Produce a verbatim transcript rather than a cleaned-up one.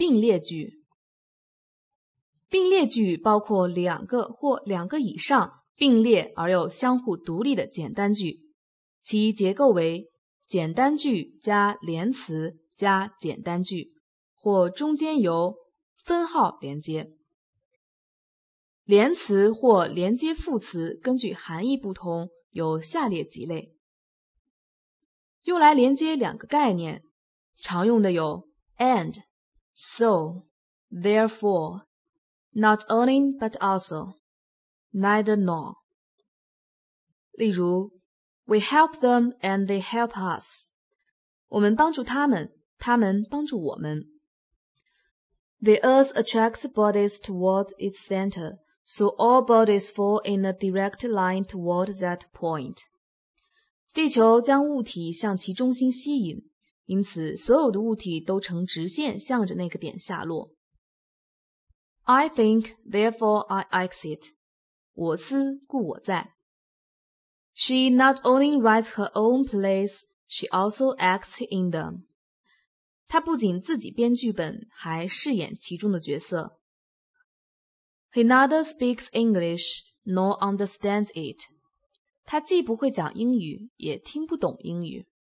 并列句。并列句包括两个或两个以上并列而又相互独立的简单句，其结构为简单句加连词加简单句，或中间由分号连接。连词或连接副词根据含义不同，有下列几类。用来连接两个概念，常用的有 and, so, therefore, not only but also, neither nor。例如 We help them and they help us。我们帮助他们，他们帮助我们。The earth attracts bodies toward its center, so all bodies fall in a direct line toward that point。地球将物体向其中心吸引，因此所有的物体都呈直线向着那个点下落。I think, therefore I exit。我思故我在。She not only writes her own plays, she also acts in them。她不仅自己编剧本，还饰演其中的角色。He neither speaks English nor understands it。他既不会讲英语，也听不懂英语。